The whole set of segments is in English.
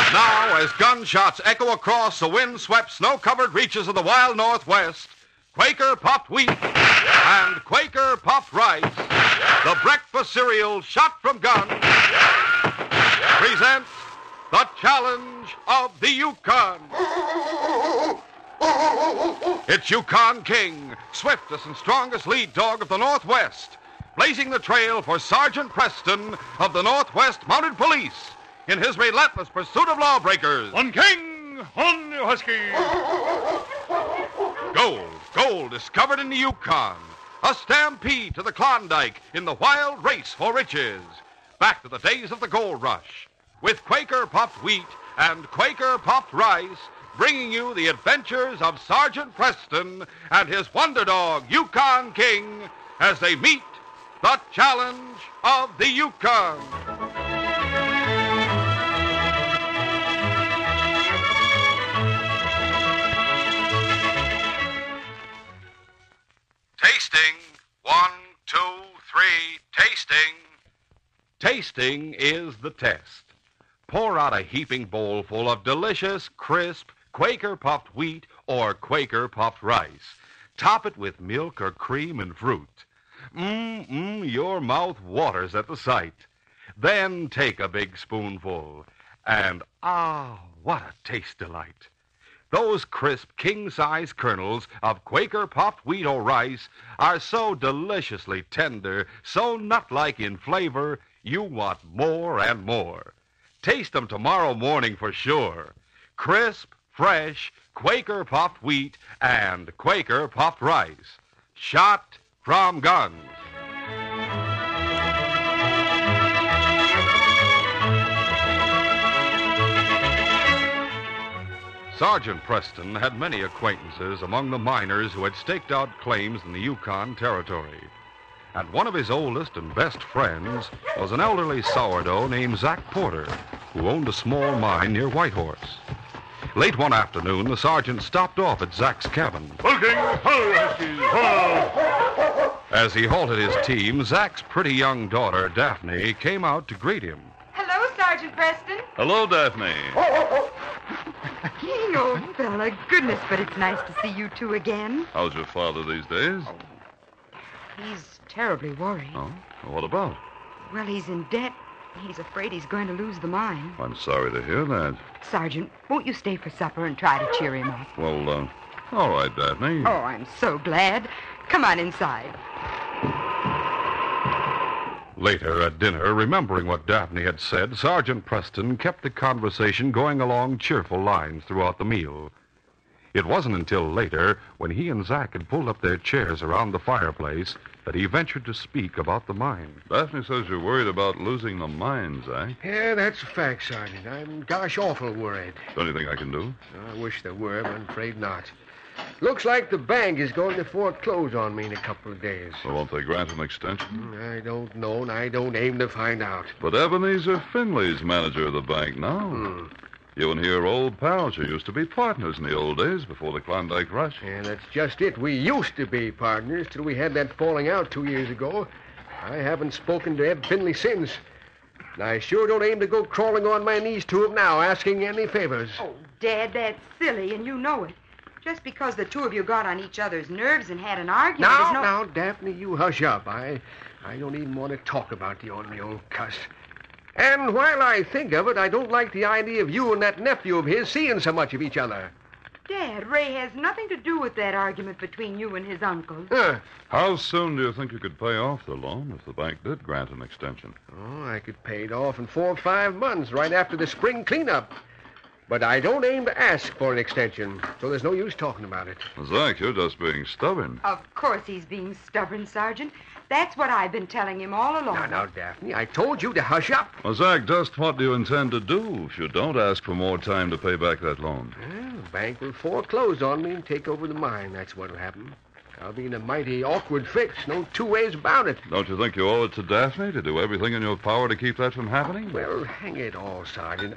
Now, as gunshots echo across the wind-swept, snow-covered reaches of the wild Northwest, Quaker Puffed Wheat and Quaker Puffed Rice, the breakfast cereal shot from guns, present the Challenge of the Yukon. It's Yukon King, swiftest and strongest lead dog of the Northwest, blazing the trail for Sergeant Preston of the Northwest Mounted Police in his relentless pursuit of lawbreakers. On King, on Husky. Gold discovered in the Yukon. A stampede to the Klondike in the wild race for riches. Back to the days of the gold rush. With Quaker Puffed Wheat and Quaker Puffed Rice, bringing you the adventures of Sergeant Preston and his wonder dog, Yukon King, as they meet the Challenge of the Yukon. Tasting. 1, 2, 3, tasting. Tasting is the test. Pour out a heaping bowl full of delicious, crisp Quaker Puffed Wheat or Quaker Puffed Rice. Top it with milk or cream and fruit. Your mouth waters at the sight. Then take a big spoonful, and what a taste delight. Those crisp, king-size kernels of Quaker Puffed Wheat or rice are so deliciously tender, so nut-like in flavor, you want more and more. Taste them tomorrow morning for sure. Crisp, fresh, Quaker Puffed Wheat and Quaker Puffed Rice. Shot from guns. Sergeant Preston had many acquaintances among the miners who had staked out claims in the Yukon Territory. And one of his oldest and best friends was an elderly sourdough named Zack Porter, who owned a small mine near Whitehorse. Late one afternoon, the sergeant stopped off at Zack's cabin. As he halted his team, Zack's pretty young daughter, Daphne, came out to greet him. Hello, Sergeant Preston. Hello, Daphne. King, old fella. Goodness, but it's nice to see you two again. How's your father these days? He's terribly worried. Oh, what about? Well, he's in debt. He's afraid he's going to lose the mine. I'm sorry to hear that. Sergeant, won't you stay for supper and try to cheer him up? Well, all right, Daphne. Oh, I'm so glad. Come on inside. Later at dinner, remembering what Daphne had said, Sergeant Preston kept the conversation going along cheerful lines throughout the meal. It wasn't until later, when he and Zack had pulled up their chairs around the fireplace, that he ventured to speak about the mine. Daphne says you're worried about losing the mine, Zack. Yeah, that's a fact, Sergeant. I'm gosh awful worried. Is there anything I can do? I wish there were, but I'm afraid not. Looks like the bank is going to foreclose on me in a couple of days. Well, won't they grant an extension? I don't know, and I don't aim to find out. But Ebenezer Finley's manager of the bank now. You and he are old pals. You used to be partners in the old days before the Klondike Rush. Yeah, that's just it. We used to be partners till we had that falling out 2 years ago. I haven't spoken to Eb Finley since. And I sure don't aim to go crawling on my knees to him now, asking any favors. Oh, Dad, that's silly, and you know it. Just because the two of you got on each other's nerves and had an argument is no... Now, Daphne, you hush up. I don't even want to talk about the ornery old cuss. And while I think of it, I don't like the idea of you and that nephew of his seeing so much of each other. Dad, Ray has nothing to do with that argument between you and his uncle. How soon do you think you could pay off the loan if the bank did grant an extension? Oh, I could pay it off in 4 or 5 months, right after the spring cleanup. But I don't aim to ask for an extension, so there's no use talking about it. Zack, you're just being stubborn. Of course he's being stubborn, Sergeant. That's what I've been telling him all along. Now, Daphne, I told you to hush up. Well, Zack, just what do you intend to do if you don't ask for more time to pay back that loan? Well, the bank will foreclose on me and take over the mine. That's what'll happen. I'll be in a mighty awkward fix. No 2 ways about it. Don't you think you owe it to Daphne to do everything in your power to keep that from happening? Well, hang it all, Sergeant.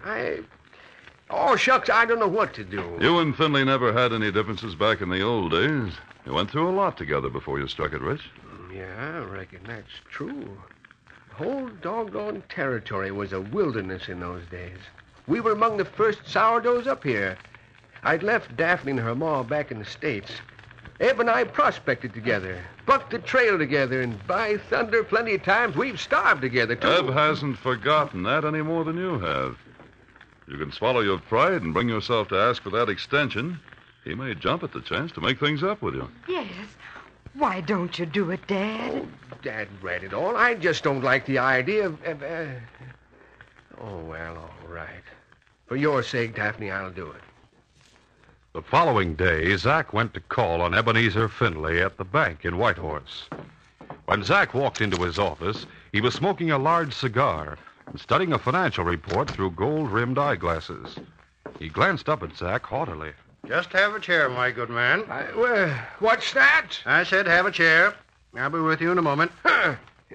Oh, shucks, I don't know what to do. You and Finley never had any differences back in the old days. You went through a lot together before you struck it rich. Yeah, I reckon that's true. The whole doggone territory was a wilderness in those days. We were among the first sourdoughs up here. I'd left Daphne and her ma back in the States. Eb and I prospected together, bucked the trail together, and by thunder, plenty of times we've starved together, too. Eb hasn't forgotten that any more than you have. You can swallow your pride and bring yourself to ask for that extension. He may jump at the chance to make things up with you. Yes. Why don't you do it, Dad? Dad read it all. I just don't like the idea of... Oh, well, all right. For your sake, Daphne, I'll do it. The following day, Zach went to call on Ebenezer Findlay at the bank in Whitehorse. When Zach walked into his office, he was smoking a large cigar and studying a financial report through gold-rimmed eyeglasses. He glanced up at Zach haughtily. Just have a chair, my good man. What's that? I said have a chair. I'll be with you in a moment. Huh.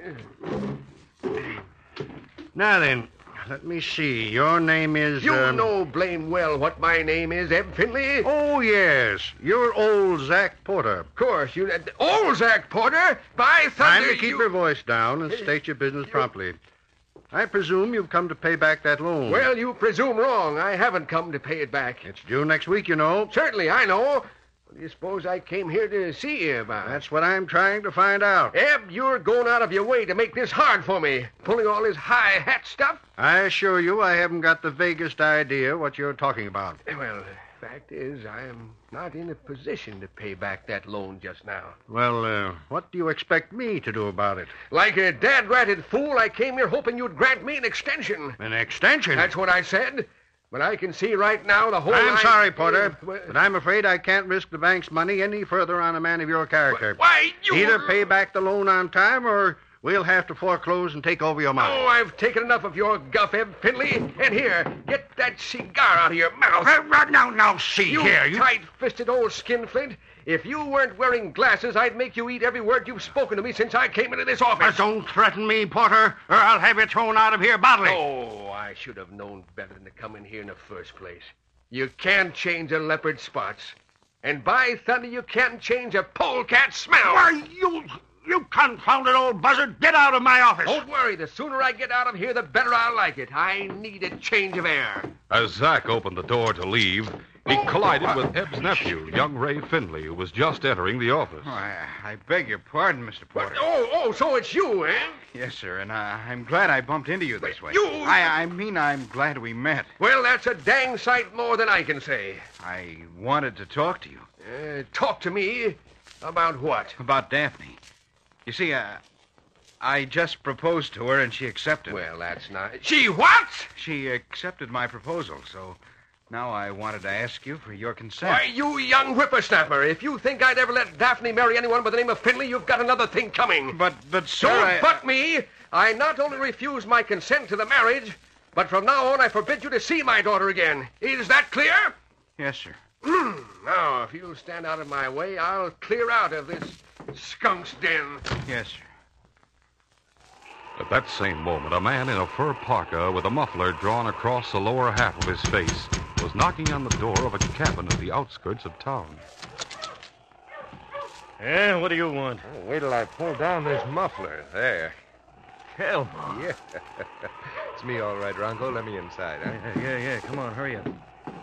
Now then, let me see. Your name is... You know blame well what my name is, Eb Findlay. Oh, yes. You're old Zach Porter. Of course, you... Old Zach Porter? By thunder, Time to keep your voice down and state your business promptly. I presume you've come to pay back that loan. Well, you presume wrong. I haven't come to pay it back. It's due next week, you know. Certainly, I know. What do you suppose I came here to see you about? That's what I'm trying to find out. Eb, you're going out of your way to make this hard for me. Pulling all this high hat stuff. I assure you I haven't got the vaguest idea what you're talking about. Well, the fact is, I am not in a position to pay back that loan just now. Well, what do you expect me to do about it? Like a dad-ratted fool, I came here hoping you'd grant me an extension. An extension? That's what I said. But I can see right now the whole... I'm sorry, Porter, but I'm afraid I can't risk the bank's money any further on a man of your character. Why, you... Either pay back the loan on time, or we'll have to foreclose and take over your money. Oh, I've taken enough of your guff, Eb Findlay. And here, get that cigar out of your mouth. Now, see You here. tight-fisted old skinflint. If you weren't wearing glasses, I'd make you eat every word you've spoken to me since I came into this office. Don't threaten me, Porter, or I'll have you thrown out of here bodily. Oh, I should have known better than to come in here in the first place. You can't change a leopard's spots. And by thunder, you can't change a polecat's smell. Why, you confounded old buzzard, get out of my office. Don't worry. The sooner I get out of here, the better I'll like it. I need a change of air. As Zach opened the door to leave, he collided with Eb's nephew, young Ray Findlay, who was just entering the office. Oh, I beg your pardon, Mr. Porter. Oh, so it's you, eh? Yes, sir, and I'm glad I bumped into you this way. You- I mean, I'm glad we met. Well, that's a dang sight more than I can say. I wanted to talk to you. Talk to me about what? About Daphne. You see, I just proposed to her, and she accepted. Well, that's not... She what? She accepted my proposal, so now I wanted to ask you for your consent. Why, you young whippersnapper, if you think I'd ever let Daphne marry anyone by the name of Findlay, you've got another thing coming. But sir, Don't butt me. I not only refuse my consent to the marriage, but from now on I forbid you to see my daughter again. Is that clear? Yes, sir. Now, if you'll stand out of my way, I'll clear out of this skunk's den. Yes, sir. At that same moment, a man in a fur parka with a muffler drawn across the lower half of his face was knocking on the door of a cabin at the outskirts of town. Yeah, what do you want? Oh, wait till I pull down this muffler. There. Hell. Yeah. It's me, all right, Ronco. Let me inside, huh? Yeah. Come on, hurry up.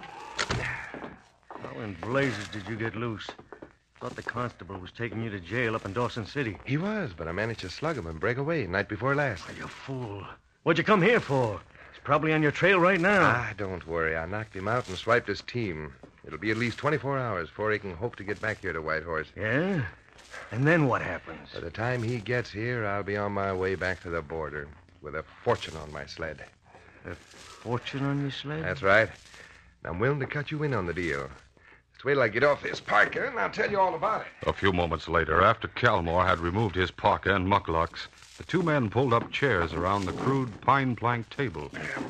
How in blazes did you get loose? Thought the constable was taking you to jail up in Dawson City. He was, but I managed to slug him and break away night before last. You fool. What'd you come here for? He's probably on your trail right now. Ah, don't worry. I knocked him out and swiped his team. It'll be at least 24 hours before he can hope to get back here to Whitehorse. Yeah? And then what happens? By the time he gets here, I'll be on my way back to the border with a fortune on my sled. A fortune on your sled? That's right. And I'm willing to cut you in on the deal. Just wait till I get off this parka, and I'll tell you all about it. A few moments later, after Calmore had removed his parka and mucklucks, the two men pulled up chairs around the crude pine plank table.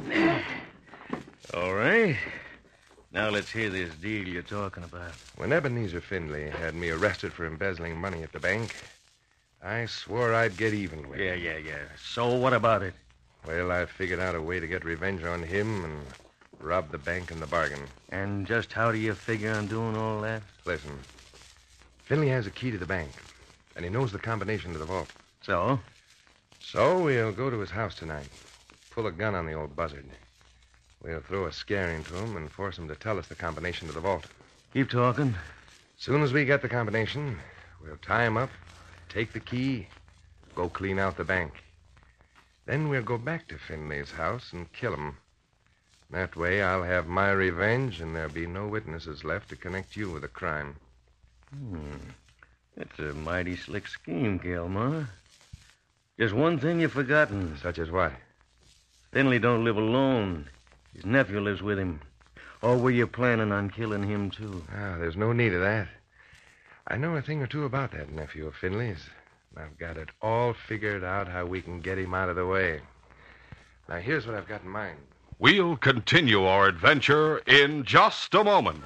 All right. Now let's hear this deal you're talking about. When Ebenezer Findlay had me arrested for embezzling money at the bank, I swore I'd get even with him. Yeah. So what about it? Well, I figured out a way to get revenge on him and rob the bank in the bargain. And just how do you figure on doing all that? Listen, Findlay has a key to the bank, and he knows the combination to the vault. So? So we'll go to his house tonight, pull a gun on the old buzzard. We'll throw a scare into him and force him to tell us the combination to the vault. Keep talking. Soon as we get the combination, we'll tie him up, take the key, go clean out the bank. Then we'll go back to Finley's house and kill him. That way I'll have my revenge, and there'll be no witnesses left to connect you with the crime. That's a mighty slick scheme, Gilmore. Just one thing you've forgotten. Such as what? Finley don't live alone. His nephew lives with him. Or were you planning on killing him, too? There's no need of that. I know a thing or two about that nephew of Finley's. I've got it all figured out how we can get him out of the way. Now, here's what I've got in mind. We'll continue our adventure in just a moment.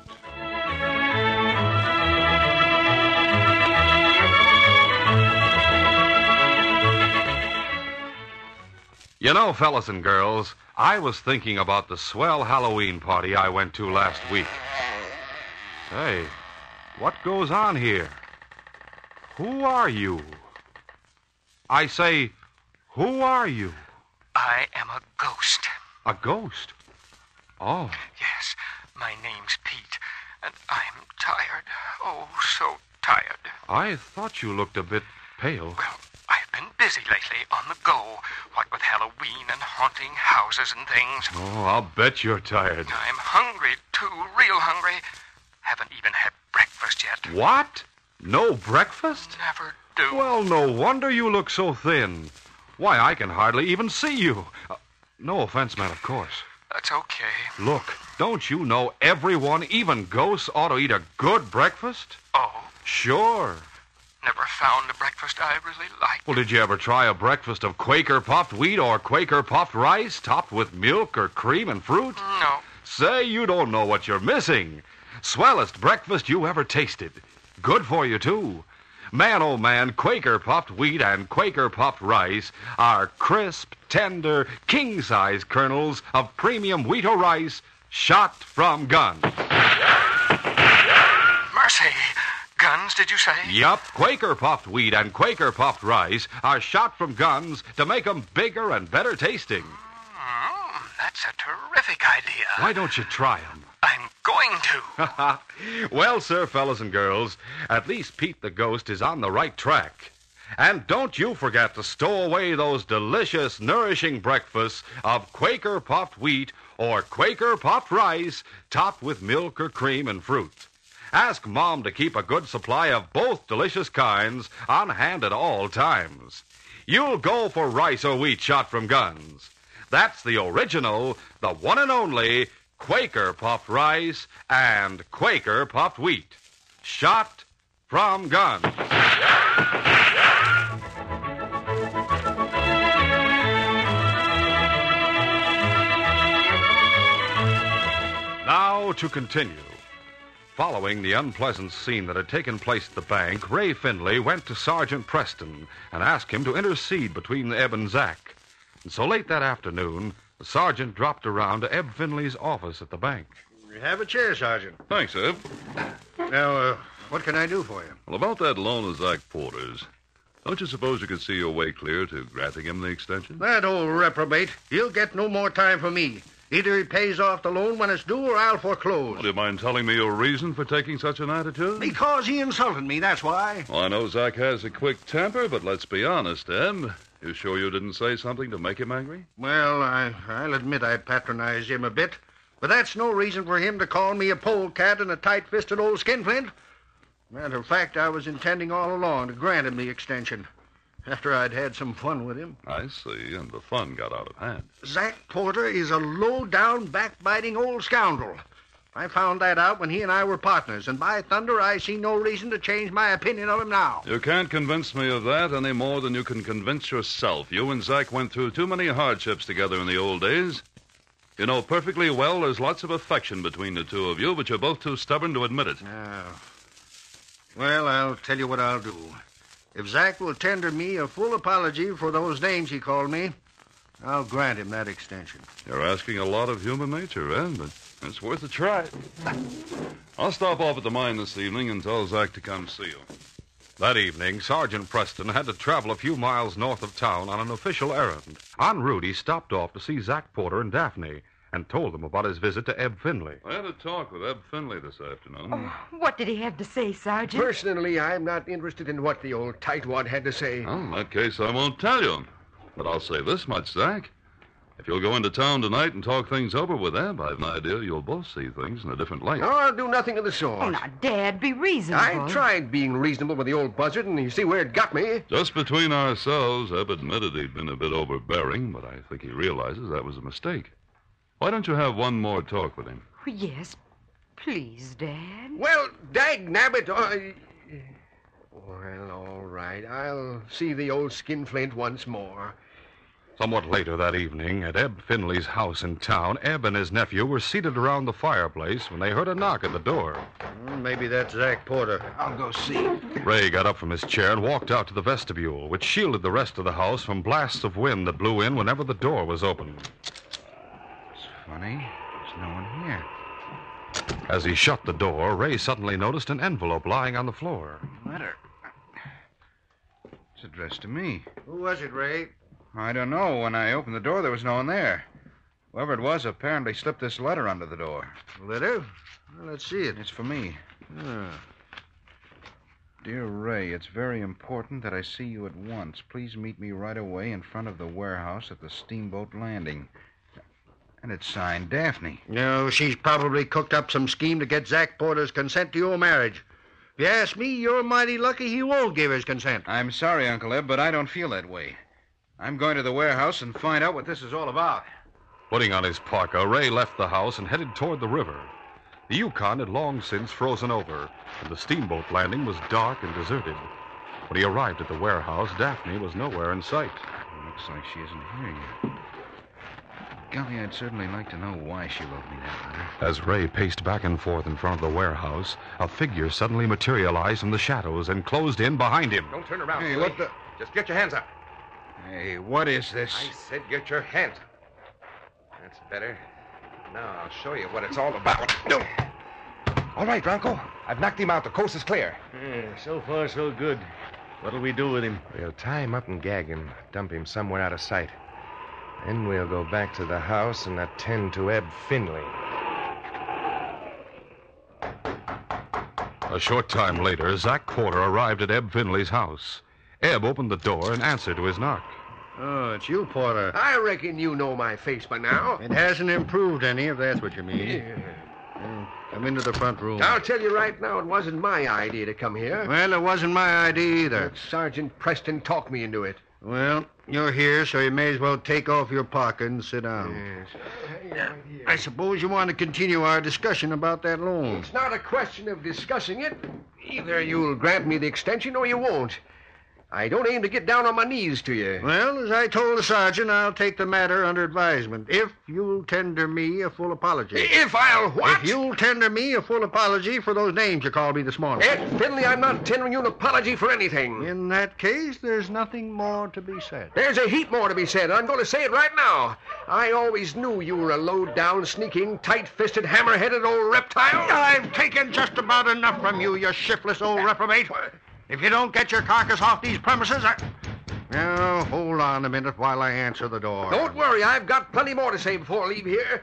You know, fellas and girls, I was thinking about the swell Halloween party I went to last week. Hey, what goes on here? Who are you? I say, who are you? I am a ghost. A ghost? Oh. Yes, my name's Pete, and I'm tired. Oh, so tired. I thought you looked a bit pale. Well, I've been busy lately, on the go. What with Halloween and haunting houses and things. Oh, I'll bet you're tired. I'm hungry, too, real hungry. Haven't even had breakfast yet. What? No breakfast? Never do. Well, no wonder you look so thin. Why, I can hardly even see you. No offense, man, of course. That's okay. Look, don't you know everyone, even ghosts, ought to eat a good breakfast? Oh? Sure. Never found a breakfast I really liked. Well, did you ever try a breakfast of Quaker puffed wheat or Quaker puffed rice topped with milk or cream and fruit? No. Say, you don't know what you're missing. Swellest breakfast you ever tasted. Good for you, too. Man, oh man, Quaker puffed wheat and Quaker puffed rice are crisp, tender, king-size kernels of premium Wheato rice shot from guns. Mercy. Guns, did you say? Yup. Quaker puffed wheat and Quaker puffed rice are shot from guns to make 'em bigger and better tasting. That's a terrific idea. Why don't you try 'em? I'm going to. Well, sir, fellas and girls, at least Pete the Ghost is on the right track. And don't you forget to stow away those delicious, nourishing breakfasts of Quaker puffed wheat or Quaker puffed rice topped with milk or cream and fruit. Ask Mom to keep a good supply of both delicious kinds on hand at all times. You'll go for rice or wheat shot from guns. That's the original, the one and only Quaker puffed rice and Quaker puffed wheat. Shot from guns. Now to continue. Following the unpleasant scene that had taken place at the bank, Ray Finley went to Sergeant Preston and asked him to intercede between Eb and Zach. And so late that afternoon, the sergeant dropped around to Eb Finley's office at the bank. Have a chair, Sergeant. Thanks, Eb. Now, what can I do for you? Well, about that loan of Zach Porter's, don't you suppose you could see your way clear to granting him the extension? That old reprobate, he'll get no more time from me. Either he pays off the loan when it's due or I'll foreclose. Well, do you mind telling me your reason for taking such an attitude? Because he insulted me, that's why. Well, I know Zach has a quick temper, but let's be honest, Eb. You sure you didn't say something to make him angry? Well, I'll admit I patronized him a bit, but that's no reason for him to call me a polecat and a tight-fisted old skinflint. Matter of fact, I was intending all along to grant him the extension, after I'd had some fun with him. I see, and the fun got out of hand. Zach Porter is a low-down, backbiting old scoundrel. I found that out when he and I were partners, and by thunder, I see no reason to change my opinion of him now. You can't convince me of that any more than you can convince yourself. You and Zach went through too many hardships together in the old days. You know perfectly well there's lots of affection between the two of you, but you're both too stubborn to admit it. Well, I'll tell you what I'll do. If Zach will tender me a full apology for those names he called me, I'll grant him that extension. You're asking a lot of human nature, Ed, but it's worth a try. I'll stop off at the mine this evening and tell Zach to come see you. That evening, Sergeant Preston had to travel a few miles north of town on an official errand. En route, he stopped off to see Zach Porter and Daphne and told them about his visit to Eb Finley. I had a talk with Eb Finley this afternoon. Oh, what did he have to say, Sergeant? Personally, I'm not interested in what the old tightwad had to say. Well, in that case, I won't tell you. But I'll say this much, Zach. If you'll go into town tonight and talk things over with Eb, I've an idea you'll both see things in a different light. No, I'll do nothing of the sort. Oh, now, Dad, be reasonable. I tried being reasonable with the old buzzard, and you see where it got me. Just between ourselves, Eb admitted he'd been a bit overbearing, but I think he realizes that was a mistake. Why don't you have one more talk with him? Oh, yes, please, Dad. Well, dag nabbit. Well, all right. I'll see the old skinflint once more. Somewhat later that evening, at Eb Finley's house in town, Eb and his nephew were seated around the fireplace when they heard a knock at the door. Maybe that's Zach Porter. I'll go see. Ray got up from his chair and walked out to the vestibule, which shielded the rest of the house from blasts of wind that blew in whenever the door was opened. It's funny. There's no one here. As he shut the door, Ray suddenly noticed an envelope lying on the floor. Letter. It's addressed to me. Who was it, Ray? I don't know. When I opened the door, there was no one there. Whoever it was apparently slipped this letter under the door. Letter? Well, let's see it. It's for me. Ah. Dear Ray, it's very important that I see you at once. Please meet me right away in front of the warehouse at the steamboat landing. And it's signed Daphne. No, she's probably cooked up some scheme to get Zach Porter's consent to your marriage. If you ask me, you're mighty lucky he won't give his consent. I'm sorry, Uncle Eb, but I don't feel that way. I'm going to the warehouse and find out what this is all about. Putting on his parka, Ray left the house and headed toward the river. The Yukon had long since frozen over, and the steamboat landing was dark and deserted. When he arrived at the warehouse, Daphne was nowhere in sight. It looks like she isn't here yet. Golly, I'd certainly like to know why she wrote me that letter. As Ray paced back and forth in front of the warehouse, a figure suddenly materialized from the shadows and closed in behind him. Don't turn around. Hey, Billy. what the... Just get your hands up. Hey, what is this? I said get your hands up. That's better. Now I'll show you what it's all about. No. All right, Bronco. I've knocked him out. The coast is clear. So far, so good. What'll we do with him? We'll tie him up and gag him. Dump him somewhere out of sight. Then we'll go back to the house and attend to Eb Finley. A short time later, Zach Porter arrived at Eb Finley's house. Eb opened the door and answered to his knock. Oh, it's you, Porter. I reckon you know my face by now. It hasn't improved any, if that's what you mean. Come into the front room. I'll tell you right now, it wasn't my idea to come here. Well, it wasn't my idea either. Let Sergeant Preston talked me into it. Well, you're here, so you may as well take off your parka and sit down. Yes. I suppose you want to continue our discussion about that loan. It's not a question of discussing it. Either you'll grant me the extension or you won't. I don't aim to get down on my knees to you. Well, as I told the sergeant, I'll take the matter under advisement if you'll tender me a full apology. If I'll what? If you'll tender me a full apology for those names you called me this morning. Ed Finley, I'm not tendering you an apology for anything. In that case, there's nothing more to be said. There's a heap more to be said. I'm going to say it right now. I always knew you were a low-down, sneaking, tight-fisted, hammer-headed old reptile. I've taken just about enough from you, you shiftless old reprobate. If you don't get your carcass off these premises, Now, hold on a minute while I answer the door. Don't worry, I've got plenty more to say before I leave here.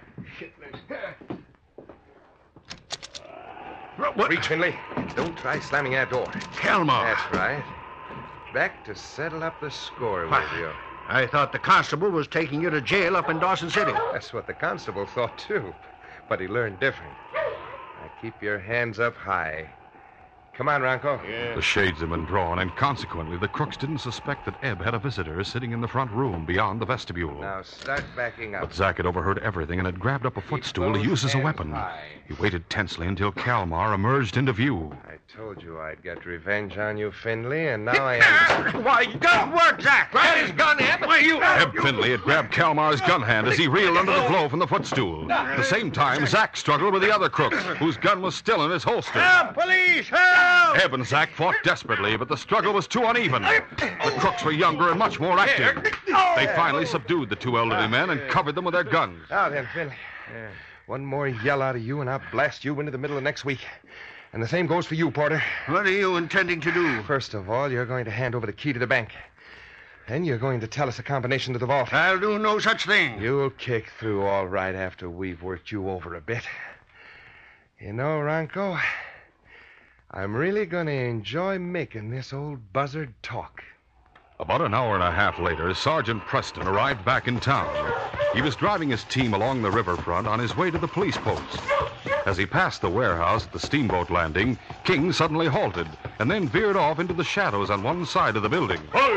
Reach, Finley. Don't try slamming that door. Kelmar. That's right. Back to settle up the score with you. I thought the constable was taking you to jail up in Dawson City. That's what the constable thought, too. But he learned different. Now keep your hands up high. Come on, Ronco. The shades had been drawn, and consequently, the crooks didn't suspect that Eb had a visitor sitting in the front room beyond the vestibule. Now start backing up. But Zach had overheard everything and had grabbed up a footstool to use as a weapon. High. He waited tensely until Kalmar emerged into view. I told you I'd get revenge on you, Finley, and now I am... Why, don't work, Zach. Grab his gun, Eb. Why, you... Eb Finley had grabbed Kalmar's gun hand as he reeled under the blow from the footstool. At the same time, Zach struggled with the other crooks, whose gun was still in his holster. Help, police, help! Eb and Zach fought desperately, but the struggle was too uneven. The crooks were younger and much more active. They finally subdued the two elderly men and covered them with their guns. Now then, Finley. One more yell out of you, and I'll blast you into the middle of next week. And the same goes for you, Porter. What are you intending to do? First of all, you're going to hand over the key to the bank. And you're going to tell us a combination to the vault. I'll do no such thing. You'll kick through all right after we've worked you over a bit. You know, Ronco, I'm really going to enjoy making this old buzzard talk. About an hour and a half later, Sergeant Preston arrived back in town. He was driving his team along the riverfront on his way to the police post. As he passed the warehouse at the steamboat landing, King suddenly halted and then veered off into the shadows on one side of the building.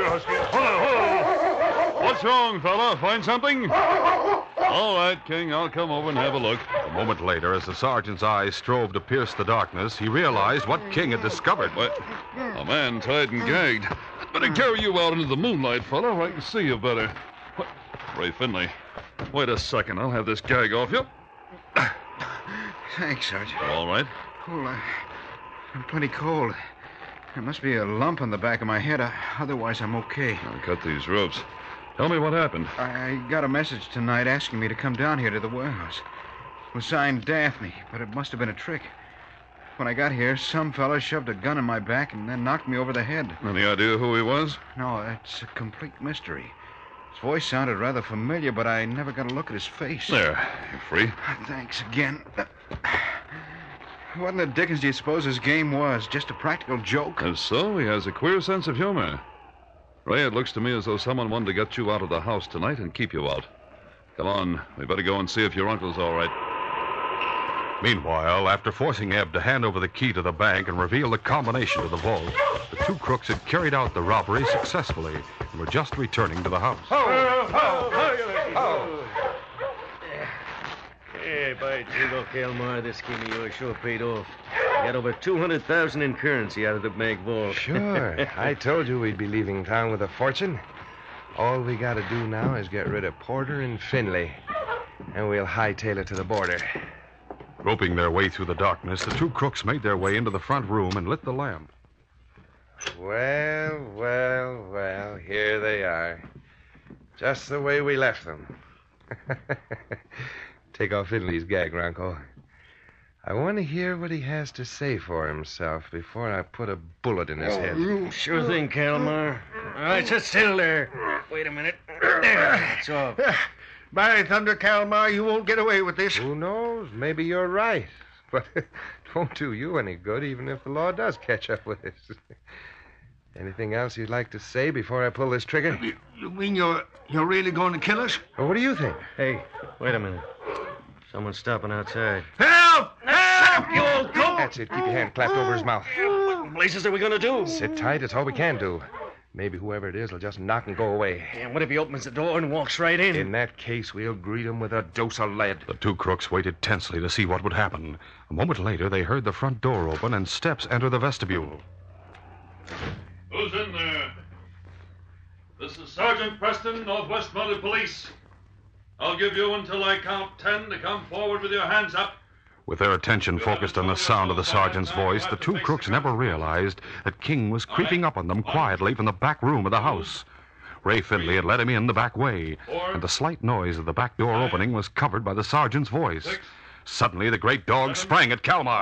What's wrong, fella? Find something? All right, King, I'll come over and have a look. A moment later, as the sergeant's eyes strove to pierce the darkness, he realized what King had discovered. What? A man tied and gagged. I'd better carry you out into the moonlight, fella, where I can see you better. What? Ray Finley. Wait a second. I'll have this gag off you. Thanks, Sergeant. All right. Cool. I'm plenty cold. There must be a lump on the back of my head. Otherwise, I'm okay. I'll cut these ropes. Tell me what happened. I got a message tonight asking me to come down here to the warehouse. It was signed Daphne, but it must have been a trick. When I got here, some fella shoved a gun in my back and then knocked me over the head. Any idea who he was? No, it's a complete mystery. His voice sounded rather familiar, but I never got a look at his face. There. You're free. Thanks again. What in the dickens do you suppose his game was? Just a practical joke? If so, he has a queer sense of humor. Ray, it looks to me as though someone wanted to get you out of the house tonight and keep you out. Come on. We better go and see if your uncle's all right. Meanwhile, after forcing Ebb to hand over the key to the bank and reveal the combination to the vault, the two crooks had carried out the robbery successfully and were just returning to the house. Hey, by Jingo, Kalmar, this scheme of yours sure paid off. You got over $200,000 in currency out of the bank vault. Sure. I told you we'd be leaving town with a fortune. All we got to do now is get rid of Porter and Finley, and we'll hightail it to the border. Groping their way through the darkness, the two crooks made their way into the front room and lit the lamp. Well, here they are. Just the way we left them. Take off Finley's gag, Ronco. I want to hear what he has to say for himself before I put a bullet in his head. Sure thing, Kalmar. All right, sit still there. Wait a minute. There, it's off. By thunder, Kalmar, you won't get away with this. Who knows? Maybe you're right. But it won't do you any good, even if the law does catch up with us. Anything else you'd like to say before I pull this trigger? You mean you're really going to kill us? Well, what do you think? Hey, wait a minute. Someone's stopping outside. Help! Help, you old cook! That's it. Keep your hand clapped over his mouth. What blazes are we going to do? Sit tight. It's all we can do. Maybe whoever it is will just knock and go away. And what if he opens the door and walks right in? In that case, we'll greet him with a dose of lead. The two crooks waited tensely to see what would happen. A moment later, they heard the front door open and steps enter the vestibule. Who's in there? This is Sergeant Preston, Northwest Mounted Police. I'll give you until I count 10 to come forward with your hands up. With their attention focused on the sound of the sergeant's voice, the two crooks never realized that King was creeping up on them quietly from the back room of the house. Ray Finley had let him in the back way, and the slight noise of the back door opening was covered by the sergeant's voice. Suddenly, the great dog sprang at Kalmar.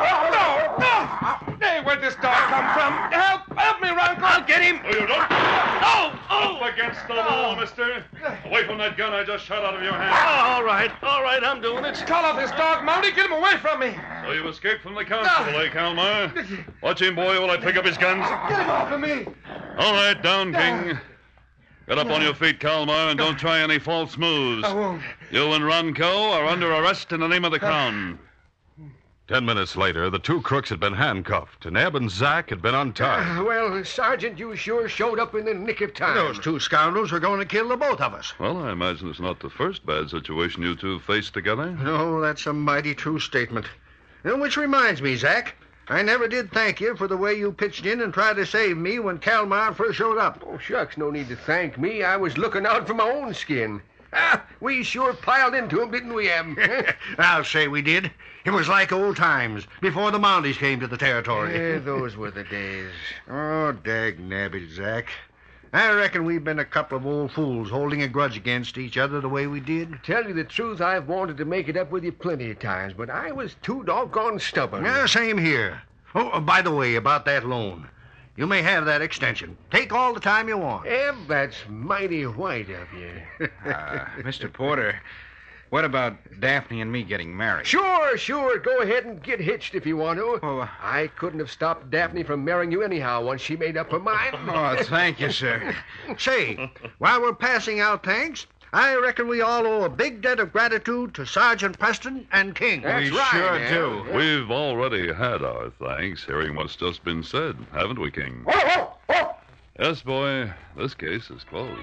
No! Hey, where'd this dog come from? Help me, Ronco! I'll get him! No, you don't. No! Oh! Up against the wall, mister. Away from that gun I just shot out of your hand. All right, I'm doing it. Call off this dog, Mounty. Get him away from me. So you escaped from the constable, eh, Kalmar? Watch him, boy, while I pick up his guns. Get him off of me. All right, down, King. Get up on your feet, Kalmar, and don't try any false moves. I won't. You and Ronco are under arrest in the name of the Crown. 10 minutes later, the two crooks had been handcuffed, and Ebb and Zack had been untied. Well, Sergeant, you sure showed up in the nick of time. Those two scoundrels were going to kill the both of us. Well, I imagine it's not the first bad situation you two faced together. No, that's a mighty true statement. Which reminds me, Zack, I never did thank you for the way you pitched in and tried to save me when Kalmar first showed up. Oh, shucks, no need to thank me. I was looking out for my own skin. We sure piled into him, didn't we, Em? I'll say we did. It was like old times, before the Mounties came to the territory. Yeah, those were the days. Oh, dag nabbit, Zack. I reckon we've been a couple of old fools holding a grudge against each other the way we did. Tell you the truth, I've wanted to make it up with you plenty of times, but I was too doggone stubborn. Yeah, same here. Oh, by the way, about that loan. You may have that extension. Take all the time you want. Eb, that's mighty white of you. Mr. Porter, what about Daphne and me getting married? Sure. Go ahead and get hitched if you want to. Oh, I couldn't have stopped Daphne from marrying you anyhow once she made up her mind. Oh, thank you, sir. Say, while we're passing out thanks, I reckon we all owe a big debt of gratitude to Sergeant Preston and King. That's We right, sure man. do. We've already had our thanks, hearing what's just been said, haven't we, King? Yes, boy, this case is closed.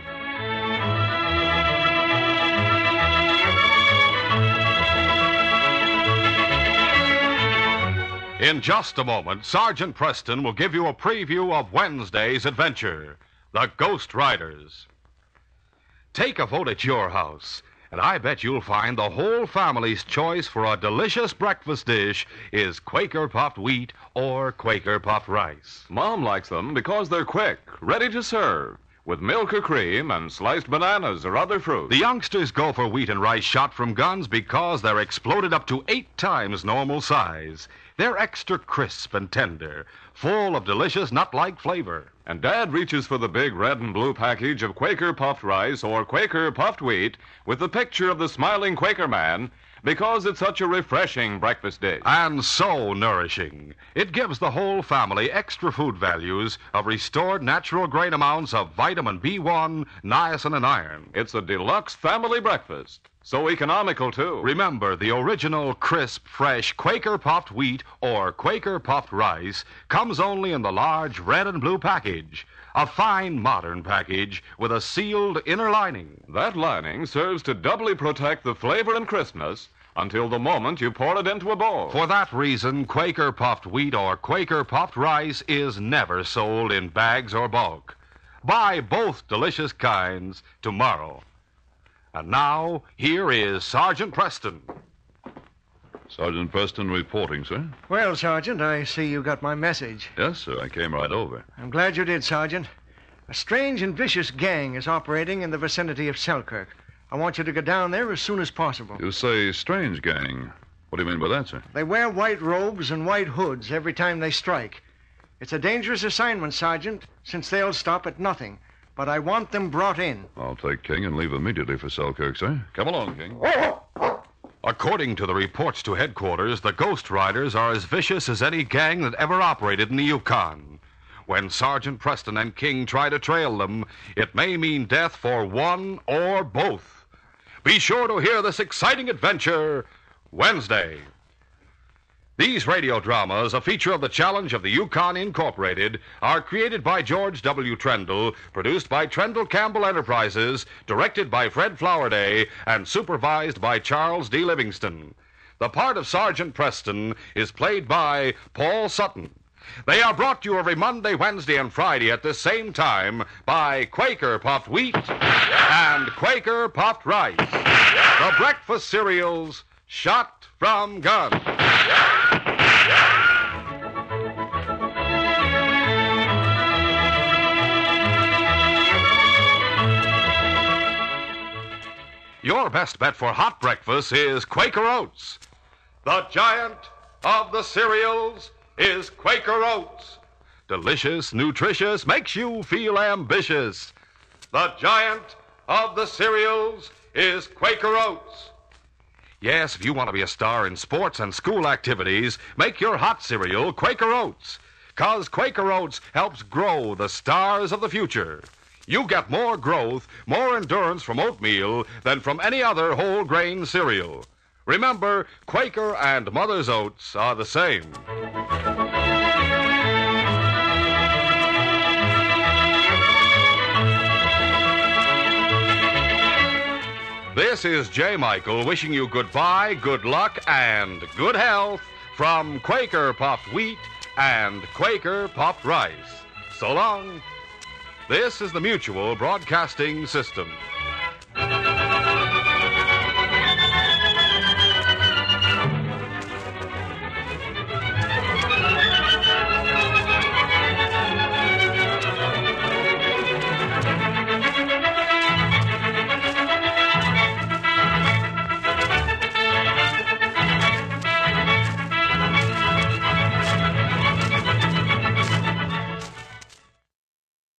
In just a moment, Sergeant Preston will give you a preview of Wednesday's adventure, The Ghost Riders. Take a vote at your house, and I bet you'll find the whole family's choice for a delicious breakfast dish is Quaker puffed wheat or Quaker puffed rice. Mom likes them because they're quick, ready to serve, with milk or cream and sliced bananas or other fruit. The youngsters go for wheat and rice shot from guns because they're exploded up to 8 times normal size. They're extra crisp and tender, full of delicious nut-like flavor. And Dad reaches for the big red and blue package of Quaker puffed rice or Quaker puffed wheat with the picture of the smiling Quaker man because it's such a refreshing breakfast dish. And so nourishing. It gives the whole family extra food values of restored natural grain amounts of vitamin B1, niacin, and iron. It's a deluxe family breakfast, so economical, too. Remember, the original crisp, fresh Quaker puffed wheat or Quaker puffed rice comes only in the large red and blue package. A fine, modern package with a sealed inner lining. That lining serves to doubly protect the flavor and crispness until the moment you pour it into a bowl. For that reason, Quaker puffed wheat or Quaker puffed rice is never sold in bags or bulk. Buy both delicious kinds tomorrow. And now, here is Sergeant Preston. Sergeant Preston reporting, sir. Well, Sergeant, I see you got my message. Yes, sir, I came right over. I'm glad you did, Sergeant. A strange and vicious gang is operating in the vicinity of Selkirk. I want you to go down there as soon as possible. You say strange gang. What do you mean by that, sir? They wear white robes and white hoods every time they strike. It's a dangerous assignment, Sergeant, since they'll stop at nothing. But I want them brought in. I'll take King and leave immediately for Selkirk, sir. Come along, King. According to the reports to headquarters, the Ghost Riders are as vicious as any gang that ever operated in the Yukon. When Sergeant Preston and King try to trail them, it may mean death for one or both. Be sure to hear this exciting adventure Wednesday. These radio dramas, a feature of the Challenge of the Yukon Incorporated, are created by George W. Trendle, produced by Trendle Campbell Enterprises, directed by Fred Flowerday, and supervised by Charles D. Livingston. The part of Sergeant Preston is played by Paul Sutton. They are brought to you every Monday, Wednesday, and Friday at this same time by Quaker Puffed Wheat and Quaker Puffed Rice, the breakfast cereals shot from guns. Your best bet for hot breakfast is Quaker Oats. The giant of the cereals is Quaker Oats. Delicious, nutritious, makes you feel ambitious. The giant of the cereals is Quaker Oats. Yes, if you want to be a star in sports and school activities, make your hot cereal Quaker Oats. 'Cause Quaker Oats helps grow the stars of the future. You get more growth, more endurance from oatmeal than from any other whole grain cereal. Remember, Quaker and Mother's Oats are the same. This is J. Michael wishing you goodbye, good luck, and good health from Quaker Puffed Wheat and Quaker Puffed Rice. So long. This is the Mutual Broadcasting System.